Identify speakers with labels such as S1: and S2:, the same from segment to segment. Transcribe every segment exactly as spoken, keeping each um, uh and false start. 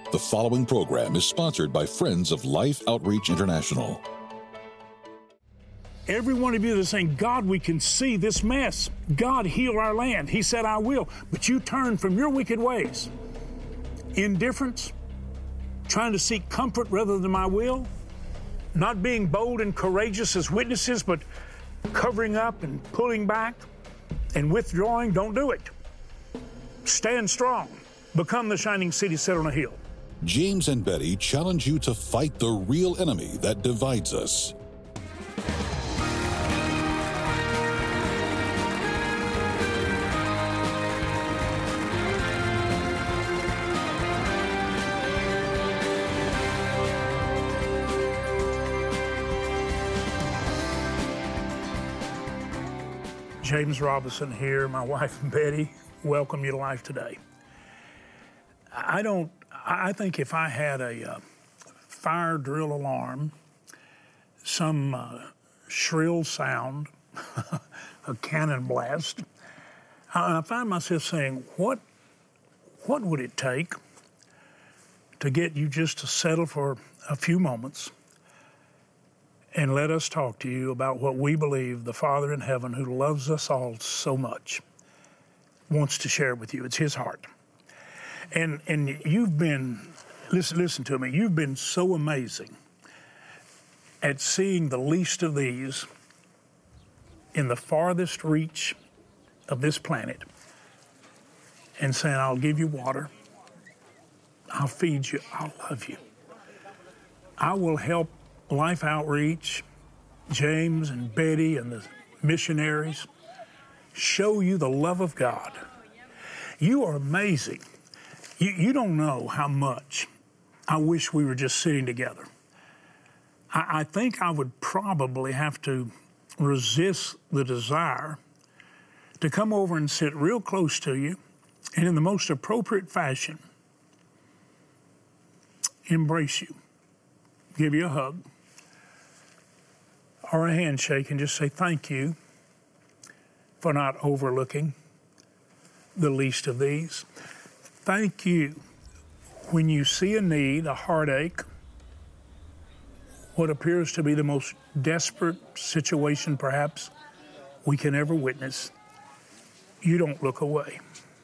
S1: The following program is sponsored by Friends of Life Outreach International.
S2: Every one of you that's saying, God, we can see this mess. God, heal our land. He said, I will. But you turn from your wicked ways. Indifference, trying to seek comfort rather than my will, not being bold and courageous as witnesses, but covering up and pulling back and withdrawing. Don't do it. Stand strong. Become the shining city set on a hill.
S1: James and Betty challenge you to fight the real enemy that divides us.
S2: James Robinson here, my wife Betty, welcome you to Life Today. I don't, I think if I had a uh, fire drill alarm, some uh, shrill sound, a cannon blast, I, I find myself saying, what, what would it take to get you just to settle for a few moments and let us talk to you about what we believe the Father in heaven, who loves us all so much, wants to share with you. It's His heart. And and you've been, listen, listen to me, you've been so amazing at seeing the least of these in the farthest reach of this planet and saying, I'll give you water, I'll feed you, I'll love you. I will help Life Outreach, James and Betty and the missionaries, show you the love of God. You are amazing. You, you don't know how much I wish we were just sitting together. I, I think I would probably have to resist the desire to come over and sit real close to you and in the most appropriate fashion embrace you, give you a hug, or a handshake and just say thank you for not overlooking the least of these. Thank you when you see a need, a heartache, what appears to be the most desperate situation perhaps we can ever witness. You don't look away.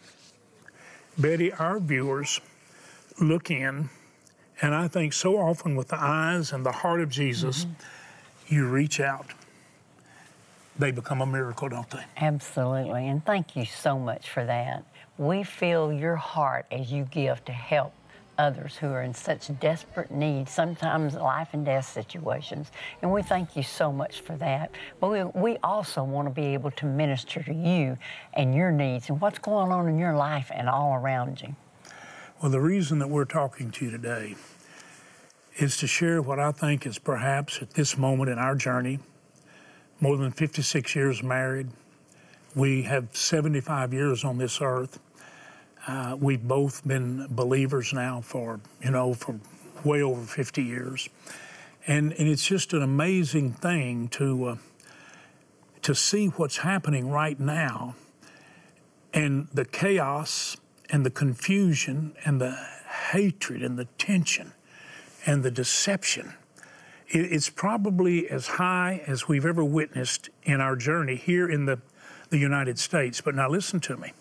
S2: Betty, our viewers look in, and I think so often with the eyes and the heart of Jesus, mm-hmm. you reach out. They become a miracle, don't they?
S3: Absolutely, and thank you so much for that. We feel your heart as you give to help others who are in such desperate need, sometimes life and death situations, and we thank you so much for that. But we, we also want to be able to minister to you and your needs and what's going on in your life and all around you.
S2: Well, the reason that we're talking to you today is to share what I think is perhaps at this moment in our journey, more than fifty-six years married. We have seventy-five years on this earth. Uh, we've both been believers now for, you know, for way over fifty years. And, and it's just an amazing thing to, uh, to see what's happening right now and the chaos and the confusion and the hatred and the tension and the deception. It's probably as high as we've ever witnessed in our journey here in the, the United States. But now listen to me.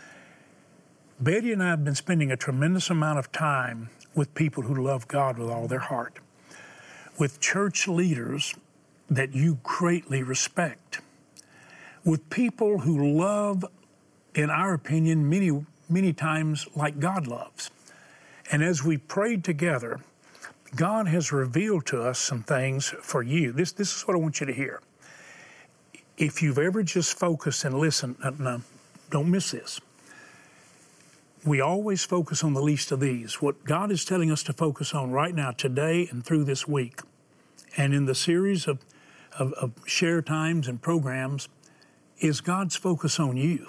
S2: Betty and I have been spending a tremendous amount of time with people who love God with all their heart, with church leaders that you greatly respect, with people who love, in our opinion, many, many times like God loves. And as we prayed together, God has revealed to us some things for you. This, this is what I want you to hear. If you've ever just focused and listened, uh, no, don't miss this. We always focus on the least of these. What God is telling us to focus on right now, today and through this week, and in the series of, of, of share times and programs, is God's focus on you.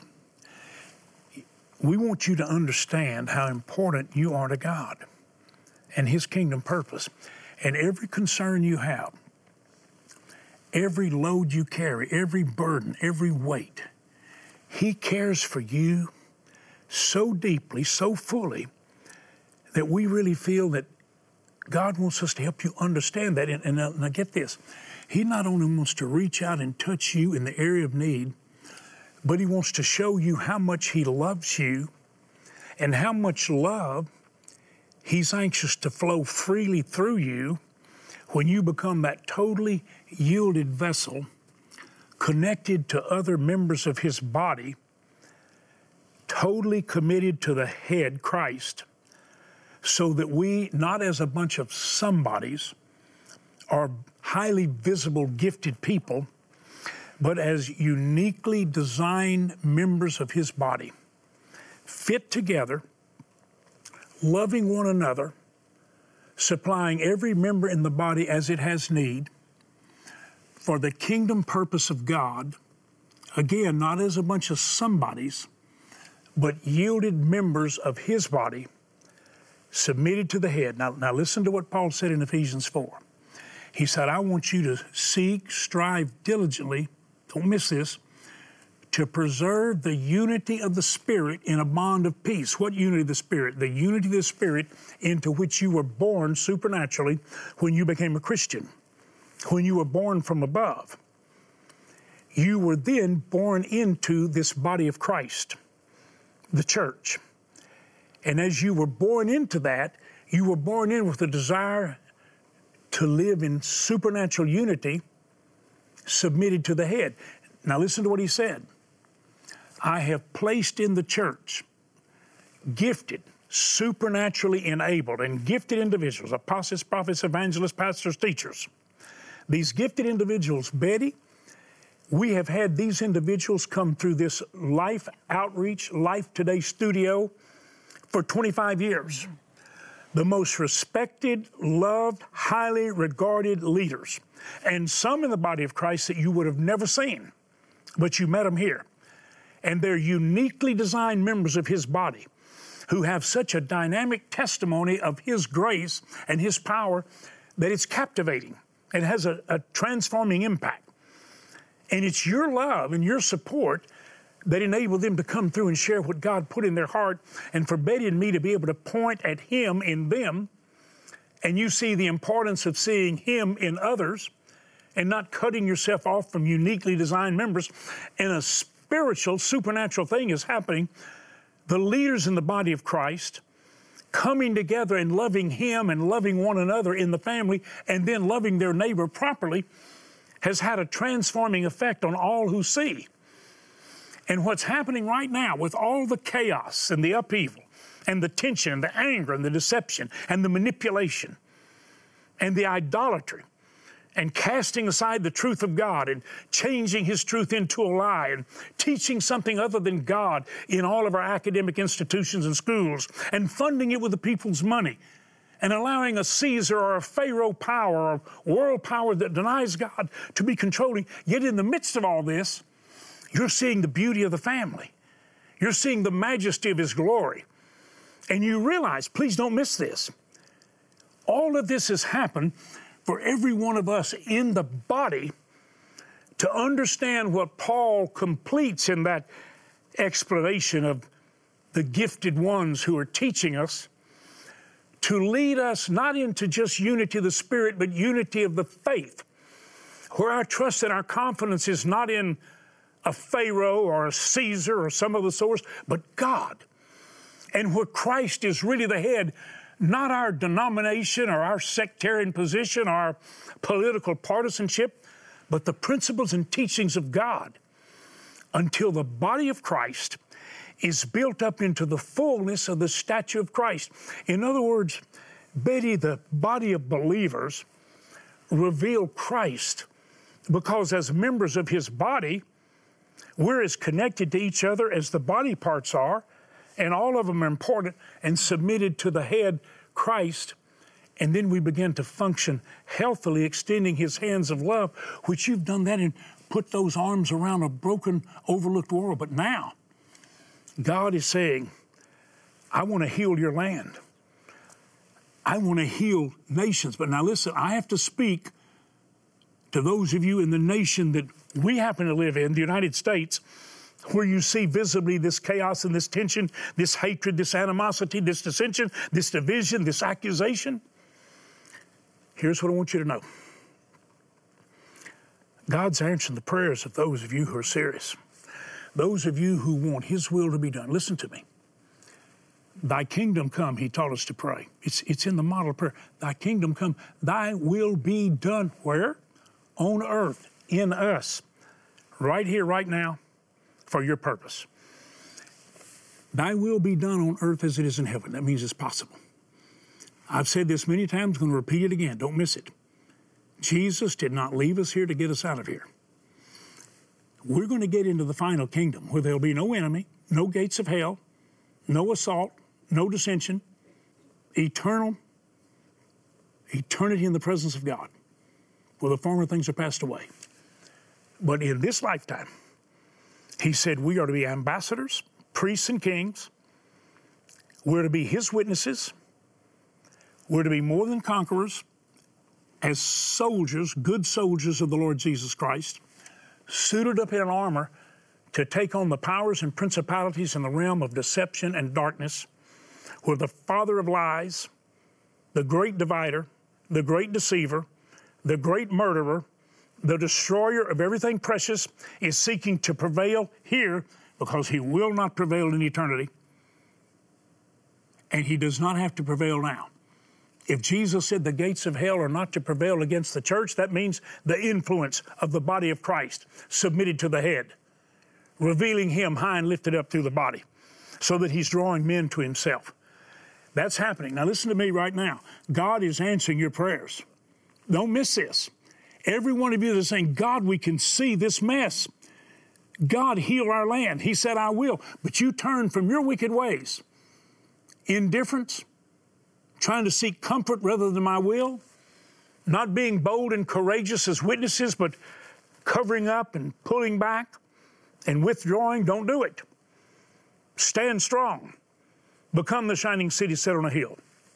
S2: We want you to understand how important you are to God and His kingdom purpose. And every concern you have, every load you carry, every burden, every weight, He cares for you so deeply, so fully, that we really feel that God wants us to help you understand that. And, and now, now get this, He not only wants to reach out and touch you in the area of need, but He wants to show you how much He loves you and how much love He's anxious to flow freely through you when you become that totally yielded vessel connected to other members of His body, totally committed to the head, Christ, so that we, not as a bunch of somebodies or highly visible, gifted people, but as uniquely designed members of His body, fit together, loving one another, supplying every member in the body as it has need for the kingdom purpose of God, again, not as a bunch of somebodies, but yielded members of His body, submitted to the head. Now, now listen to what Paul said in Ephesians four. He said, I want you to seek, strive diligently, don't miss this, to preserve the unity of the Spirit in a bond of peace. What unity of the Spirit? The unity of the Spirit into which you were born supernaturally when you became a Christian, when you were born from above. You were then born into this body of Christ, the church. And as you were born into that, you were born in with a desire to live in supernatural unity, submitted to the head. Now listen to what he said. I have placed in the church gifted, supernaturally enabled, and gifted individuals, apostles, prophets, evangelists, pastors, teachers. These gifted individuals, Betty, we have had these individuals come through this Life Outreach, Life Today studio for twenty-five years. The most respected, loved, highly regarded leaders. And some in the body of Christ that you would have never seen, but you met them here. And they're uniquely designed members of His body who have such a dynamic testimony of His grace and His power that it's captivating. It has a, a transforming impact. And it's your love and your support that enable them to come through and share what God put in their heart, and for Betty and me to be able to point at Him in them, and you see the importance of seeing Him in others and not cutting yourself off from uniquely designed members. And a spiritual, supernatural thing is happening. The leaders in the body of Christ coming together and loving Him and loving one another in the family and then loving their neighbor properly has had a transforming effect on all who see. And what's happening right now with all the chaos and the upheaval and the tension and the anger and the deception and the manipulation and the idolatry and casting aside the truth of God and changing His truth into a lie and teaching something other than God in all of our academic institutions and schools and funding it with the people's money and allowing a Caesar or a Pharaoh power or world power that denies God to be controlling. Yet in the midst of all this, you're seeing the beauty of the family. You're seeing the majesty of His glory. And you realize, please don't miss this, all of this has happened for every one of us in the body to understand what Paul completes in that explanation of the gifted ones who are teaching us, to lead us not into just unity of the Spirit, but unity of the faith, where our trust and our confidence is not in a Pharaoh or a Caesar or some other source, but God. And where Christ is really the head, not our denomination or our sectarian position or our political partisanship, but the principles and teachings of God, until the body of Christ is built up into the fullness of the stature of Christ. In other words, Betty, the body of believers reveal Christ, because as members of His body, we're as connected to each other as the body parts are, and all of them are important and submitted to the head, Christ. And then we begin to function healthily, extending His hands of love, which you've done that and put those arms around a broken, overlooked world. But now, God is saying, I want to heal your land. I want to heal nations. But now listen, I have to speak to those of you in the nation that we happen to live in, the United States, where you see visibly this chaos and this tension, this hatred, this animosity, this dissension, this division, this accusation, here's what I want you to know. God's answering the prayers of those of you who are serious. Those of you who want His will to be done. Listen to me. Thy kingdom come, He taught us to pray. It's, it's in the model prayer. Thy kingdom come, thy will be done. Where? On earth, in us, right here, right now, for your purpose. Thy will be done on earth as it is in heaven. That means it's possible. I've said this many times, I'm going to repeat it again. Don't miss it. Jesus did not leave us here to get us out of here. We're going to get into the final kingdom where there'll be no enemy, no gates of hell, no assault, no dissension, eternal, eternity in the presence of God, where the former things are passed away. But in this lifetime, He said we are to be ambassadors, priests and kings. We're to be His witnesses. We're to be more than conquerors as soldiers, good soldiers of the Lord Jesus Christ, suited up in armor to take on the powers and principalities in the realm of deception and darkness, where the father of lies, the great divider, the great deceiver, the great murderer, the destroyer of everything precious is seeking to prevail here because he will not prevail in eternity. And he does not have to prevail now. If Jesus said the gates of hell are not to prevail against the church, that means the influence of the body of Christ submitted to the head, revealing Him high and lifted up through the body so that He's drawing men to Himself. That's happening. Now listen to me right now. God is answering your prayers. Don't miss this. Every one of you that's saying, God, we can see this mess. God, heal our land. He said, I will. But you turn from your wicked ways. Indifference, trying to seek comfort rather than my will, not being bold and courageous as witnesses, but covering up and pulling back and withdrawing. Don't do it. Stand strong. Become the shining city set on a hill.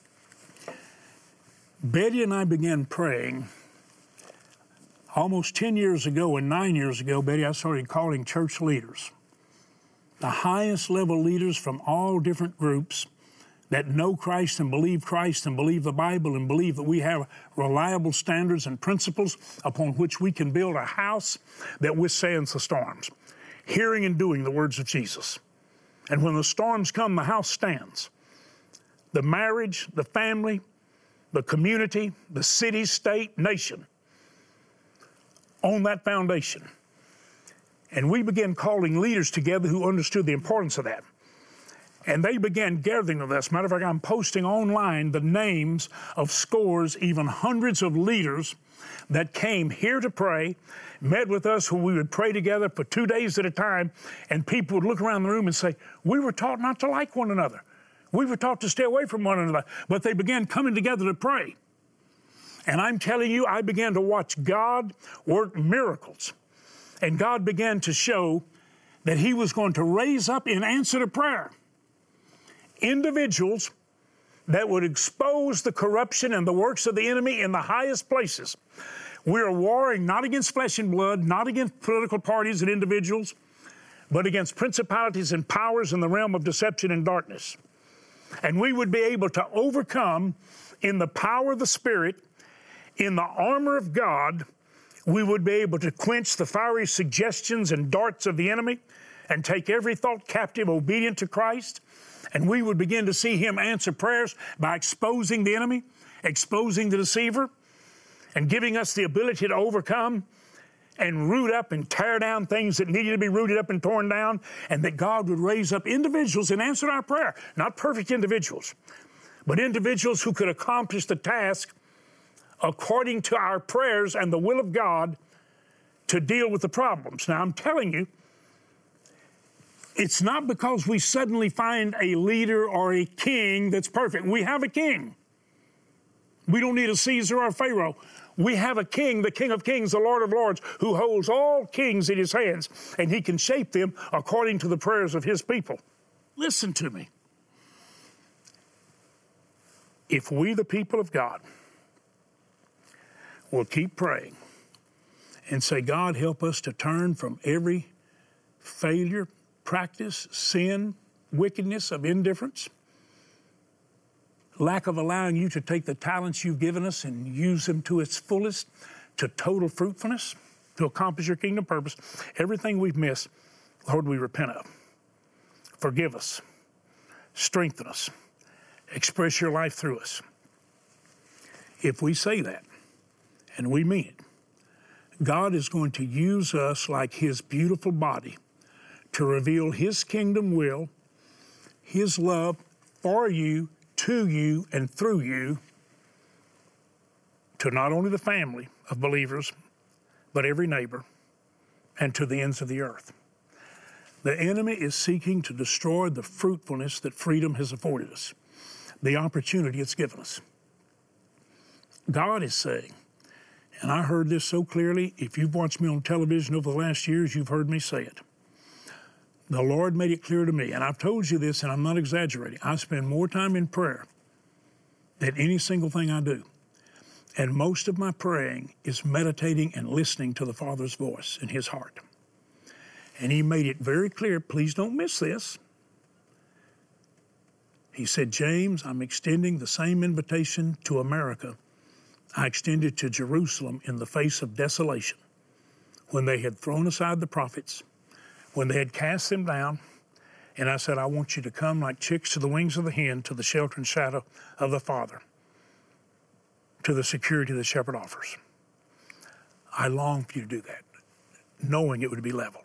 S2: Betty and I began praying almost ten years ago, and nine years ago, Betty, I started calling church leaders, the highest level leaders from all different groups that know Christ and believe Christ and believe the Bible and believe that we have reliable standards and principles upon which we can build a house that withstands the storms, hearing and doing the words of Jesus. And when the storms come, the house stands. The marriage, the family, the community, the city, state, nation, on that foundation. And we began calling leaders together who understood the importance of that. And they began gathering with us. Matter of fact, I'm posting online the names of scores, even hundreds of leaders that came here to pray, met with us, who we would pray together for two days at a time, and people would look around the room and say, we were taught not to like one another. We were taught to stay away from one another. But they began coming together to pray. And I'm telling you, I began to watch God work miracles. And God began to show that He was going to raise up in answer to prayer individuals that would expose the corruption and the works of the enemy in the highest places. We are warring not against flesh and blood, not against political parties and individuals, but against principalities and powers in the realm of deception and darkness. And we would be able to overcome in the power of the Spirit, in the armor of God. We would be able to quench the fiery suggestions and darts of the enemy and take every thought captive obedient to Christ. And we would begin to see Him answer prayers by exposing the enemy, exposing the deceiver, and giving us the ability to overcome and root up and tear down things that needed to be rooted up and torn down, and that God would raise up individuals and answer our prayer. Not perfect individuals, but individuals who could accomplish the task according to our prayers and the will of God to deal with the problems. Now, I'm telling you, it's not because we suddenly find a leader or a king that's perfect. We have a king. We don't need a Caesar or a Pharaoh. We have a king, the King of Kings, the Lord of Lords, who holds all kings in His hands, and He can shape them according to the prayers of His people. Listen to me. If we, the people of God, will keep praying and say, God, help us to turn from every failure, practice, sin, wickedness, of indifference, lack of allowing you to take the talents you've given us and use them to its fullest, to total fruitfulness, to accomplish your kingdom purpose. Everything we've missed, Lord, we repent of. Forgive us. Strengthen us. Express your life through us. If we say that, and we mean it, God is going to use us like His beautiful body to reveal His kingdom will, His love for you, to you, and through you, to not only the family of believers, but every neighbor, and to the ends of the earth. The enemy is seeking to destroy the fruitfulness that freedom has afforded us, the opportunity it's given us. God is saying, and I heard this so clearly, if you've watched me on television over the last years, you've heard me say it. The Lord made it clear to me, and I've told you this, and I'm not exaggerating. I spend more time in prayer than any single thing I do. And most of my praying is meditating and listening to the Father's voice in His heart. And He made it very clear, please don't miss this. He said, James, I'm extending the same invitation to America I extended to Jerusalem in the face of desolation, when they had thrown aside the prophets, when they had cast them down. And I said, I want you to come like chicks to the wings of the hen, to the shelter and shadow of the Father, to the security the shepherd offers. I long for you to do that, knowing it would be leveled.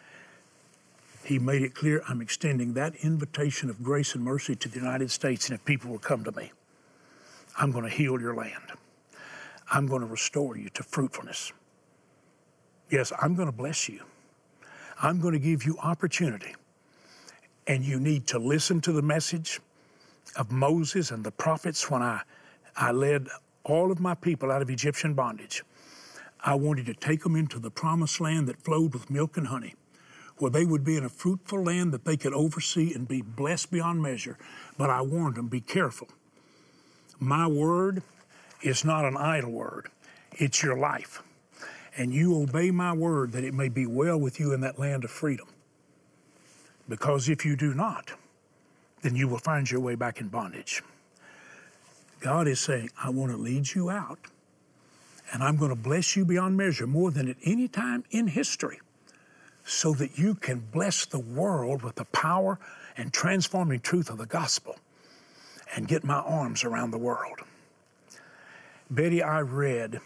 S2: He made it clear, I'm extending that invitation of grace and mercy to the United States, and if people will come to me, I'm going to heal your land. I'm going to restore you to fruitfulness. Yes, I'm going to bless you. I'm going to give you opportunity. And you need to listen to the message of Moses and the prophets when I, I led all of my people out of Egyptian bondage. I wanted to take them into the promised land that flowed with milk and honey, where they would be in a fruitful land that they could oversee and be blessed beyond measure. But I warned them, be careful. My word is not an idle word. It's your life. And you obey my word that it may be well with you in that land of freedom. Because if you do not, then you will find your way back in bondage. God is saying, I want to lead you out, and I'm going to bless you beyond measure, more than at any time in history, so that you can bless the world with the power and transforming truth of the gospel and get my arms around the world. Betty, I read,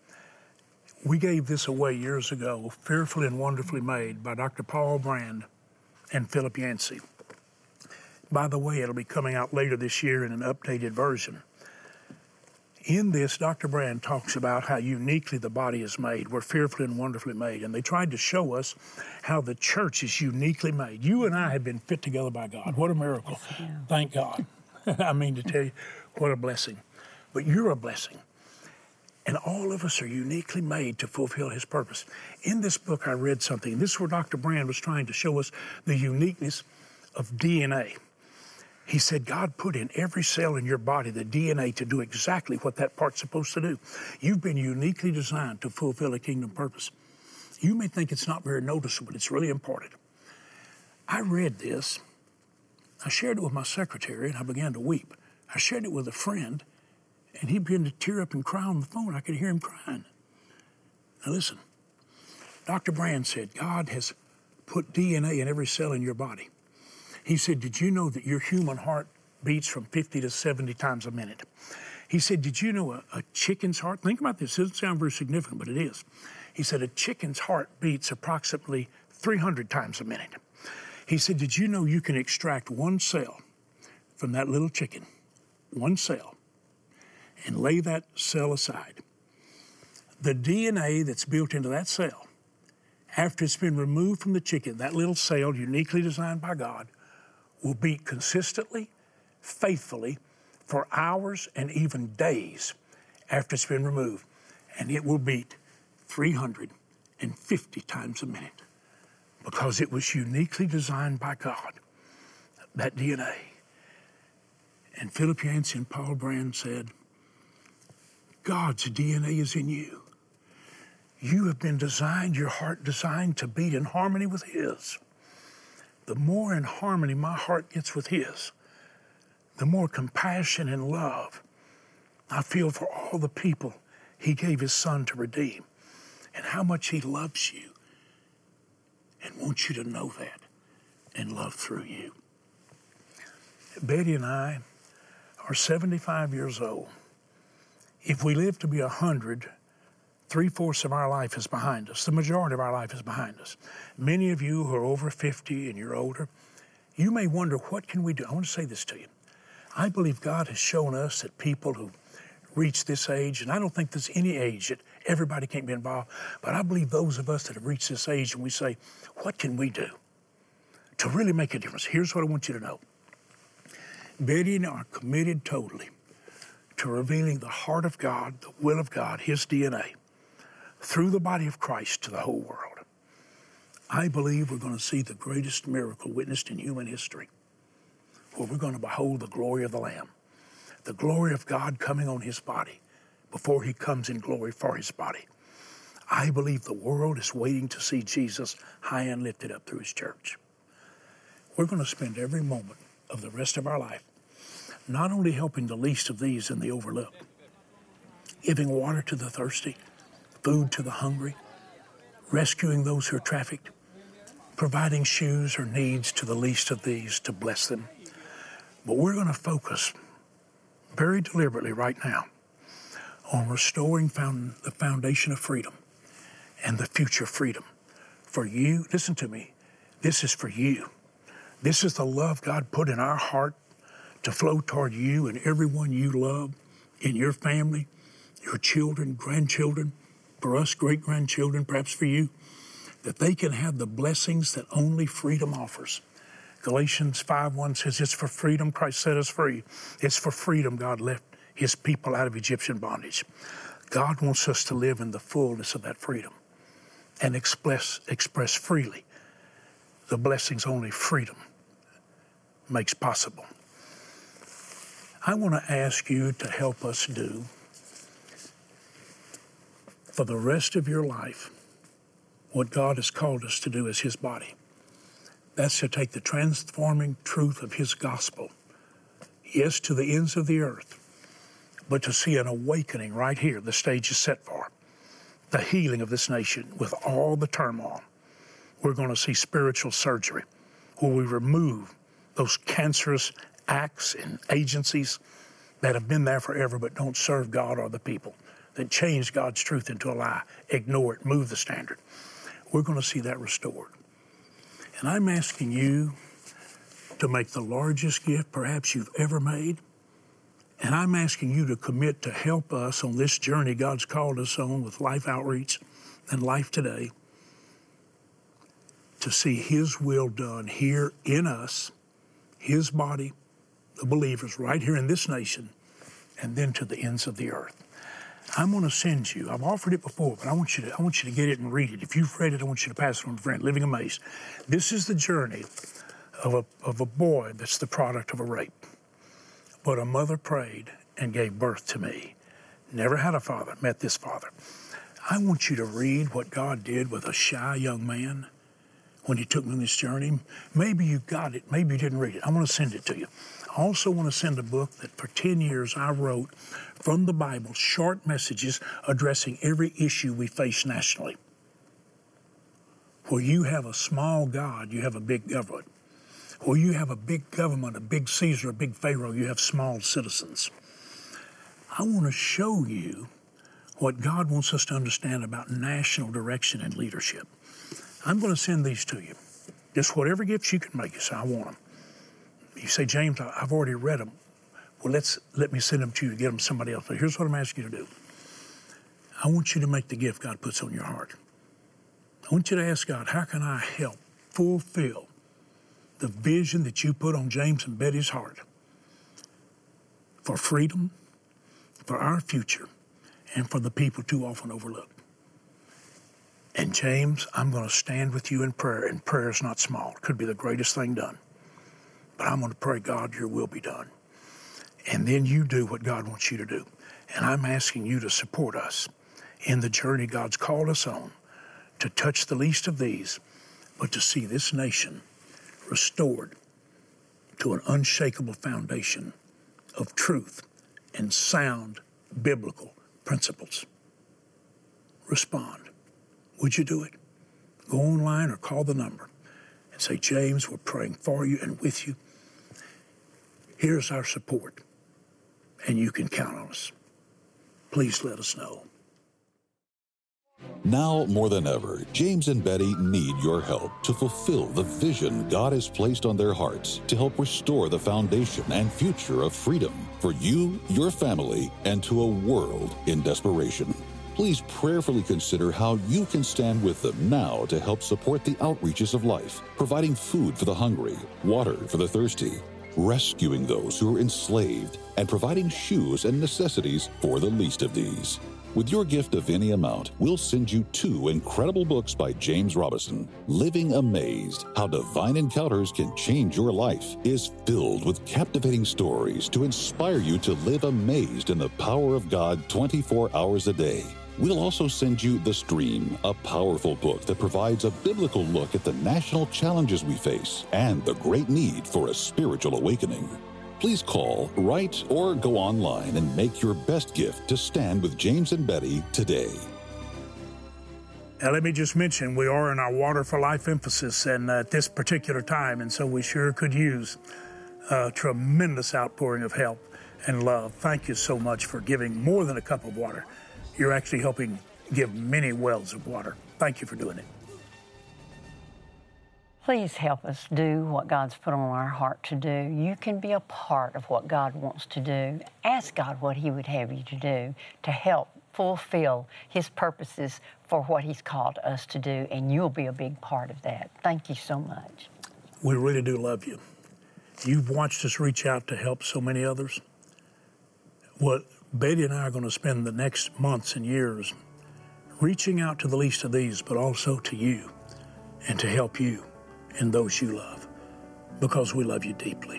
S2: we gave this away years ago, Fearfully and Wonderfully Made by Doctor Paul Brand and Philip Yancey. By the way, it'll be coming out later this year in an updated version. In this, Doctor Brand talks about how uniquely the body is made. We're fearfully and wonderfully made. And they tried to show us how the church is uniquely made. You and I have been fit together by God. What a miracle. Yes, thank God. I mean to tell you, what a blessing. But you're a blessing. And all of us are uniquely made to fulfill His purpose. In this book, I read something. This is where Doctor Brand was trying to show us the uniqueness of D N A. He said, God put in every cell in your body the D N A to do exactly what that part's supposed to do. You've been uniquely designed to fulfill a kingdom purpose. You may think it's not very noticeable, but it's really important. I read this. I shared it with my secretary, and I began to weep. I shared it with a friend, and he began to tear up and cry on the phone. I could hear him crying. Now listen, Doctor Brand said, God has put D N A in every cell in your body. He said, did you know that your human heart beats from fifty to seventy times a minute? He said, did you know a, a chicken's heart, think about this, it doesn't sound very significant, but it is. He said, a chicken's heart beats approximately three hundred times a minute. He said, did you know you can extract one cell from that little chicken, one cell, and lay that cell aside? The D N A that's built into that cell, after it's been removed from the chicken, that little cell uniquely designed by God, will beat consistently, faithfully, for hours and even days after it's been removed. And it will beat three hundred fifty times a minute because it was uniquely designed by God, that D N A. And Philip Yancey and Paul Brand said, God's D N A is in you. You have been designed, your heart designed to beat in harmony with His. the more in harmony my heart gets with his, the more compassion and love I feel for all the people he gave his son to redeem, and how much he loves you and wants you to know that and love through you. Betty and I are seventy-five years old. If we live to be one hundred, three-fourths of our life is behind us. The majority of our life is behind us. Many of you who are over fifty and you're older, you may wonder, what can we do? I want to say this to you. I believe God has shown us that people who reach this age, and I don't think there's any age that everybody can't be involved, but I believe those of us that have reached this age and we say, what can we do to really make a difference? Here's what I want you to know. Betty and I are committed totally to revealing the heart of God, the will of God, his D N A, through the body of Christ to the whole world. I believe we're going to see the greatest miracle witnessed in human history, where we're going to behold the glory of the Lamb, the glory of God coming on his body before he comes in glory for his body. I believe the world is waiting to see Jesus high and lifted up through his church. We're going to spend every moment of the rest of our life not only helping the least of these in the overlooked, giving water to the thirsty, food to the hungry, rescuing those who are trafficked, providing shoes or needs to the least of these to bless them. But we're going to focus very deliberately right now on restoring found, the foundation of freedom and the future freedom. For you, listen to me, this is for you. This is the love God put in our heart to flow toward you and everyone you love in your family, your children, grandchildren, for us, great-grandchildren, perhaps for you, that they can have the blessings that only freedom offers. Galatians five one says, it's for freedom Christ set us free. It's for freedom God left his people out of Egyptian bondage. God wants us to live in the fullness of that freedom and express, express freely the blessings only freedom makes possible. I want to ask you to help us do for the rest of your life what God has called us to do as his body. That's to take the transforming truth of his gospel, yes, to the ends of the earth, but to see an awakening right here. The stage is set for the healing of this nation with all the turmoil. We're going to see spiritual surgery where we remove those cancerous acts and agencies that have been there forever but don't serve God or the people, that change God's truth into a lie, ignore it, move the standard. We're going to see that restored. And I'm asking you to make the largest gift perhaps you've ever made. And I'm asking you to commit to help us on this journey God's called us on with Life Outreach and Life Today, to see his will done here in us, his body, the believers right here in this nation, and then to the ends of the earth. I'm going to send you, I've offered it before, but I want you to I want you to get it and read it. If you've read it, I want you to pass it on to a friend. Living Amazed. This is the journey of a, of a boy that's the product of a rape. But a mother prayed and gave birth to me. Never had a father, met this father. I want you to read what God did with a shy young man when he took me on this journey. Maybe you got it, maybe you didn't read it. I want to send it to you. I also want to send a book that for ten years I wrote from the Bible, short messages addressing every issue we face nationally. Where you have a small God, you have a big government. Where you have a big government, a big Caesar, a big Pharaoh, you have small citizens. I want to show you what God wants us to understand about national direction and leadership. I'm going to send these to you. Just whatever gifts you can make. You say, I want them. You say, James, I've already read them. Well, let's let me send them to you to get them to somebody else. But here's what I'm asking you to do. I want you to make the gift God puts on your heart. I want you to ask God, how can I help fulfill the vision that you put on James and Betty's heart for freedom, for our future, and for the people too often overlooked? And James, I'm going to stand with you in prayer, and prayer is not small. It could be the greatest thing done. But I'm going to pray, God, your will be done. And then you do what God wants you to do. And I'm asking you to support us in the journey God's called us on, to touch the least of these, but to see this nation restored to an unshakable foundation of truth and sound biblical principles. Respond. Would you do it? Go online or call the number and say, James, we're praying for you and with you. Here's our support, and you can count on us. Please let us know.
S1: Now more than ever, James and Betty need your help to fulfill the vision God has placed on their hearts to help restore the foundation and future of freedom for you, your family, and to a world in desperation. Please prayerfully consider how you can stand with them now to help support the outreaches of life, providing food for the hungry, water for the thirsty, rescuing those who are enslaved, and providing shoes and necessities for the least of these. With your gift of any amount, we'll send you two incredible books by James Robison. Living Amazed, How Divine Encounters Can Change Your Life, is filled with captivating stories to inspire you to live amazed in the power of God twenty-four hours a day. We'll also send you The Stream, a powerful book that provides a biblical look at the national challenges we face and the great need for a spiritual awakening. Please call, write, or go online and make your best gift to stand with James and Betty today.
S2: Now, let me just mention, we are in our Water for Life emphasis and uh, at this particular time, and so we sure could use a tremendous outpouring of help and love. Thank you so much for giving more than a cup of water. You're actually helping give many wells of water. Thank you for doing it.
S3: Please help us do what God's put on our heart to do. You can be a part of what God wants to do. Ask God what He would have you to do to help fulfill His purposes for what He's called us to do, and you'll be a big part of that. Thank you so much.
S2: We really do love you. You've watched us reach out to help so many others. What Betty and I are going to spend the next months and years reaching out to the least of these, but also to you and to help you and those you love, because we love you deeply.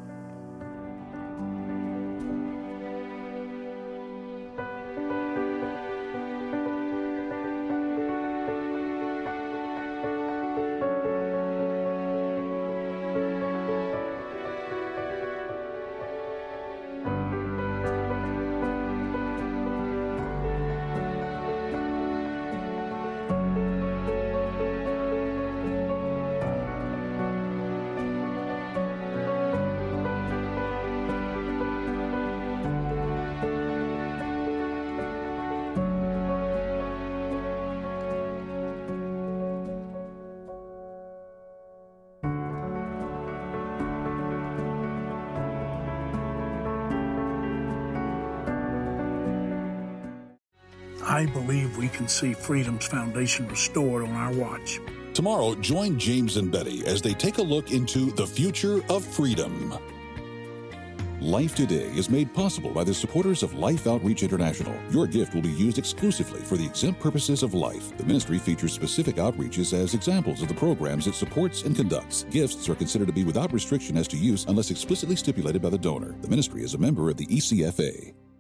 S2: I believe we can see freedom's foundation restored on our watch.
S1: Tomorrow, join James and Betty as they take a look into the future of freedom. Life Today is made possible by the supporters of Life Outreach International. Your gift will be used exclusively for the exempt purposes of life. The ministry features specific outreaches as examples of the programs it supports and conducts. Gifts are considered to be without restriction as to use unless explicitly stipulated by the donor. The ministry is a member of the E C F A.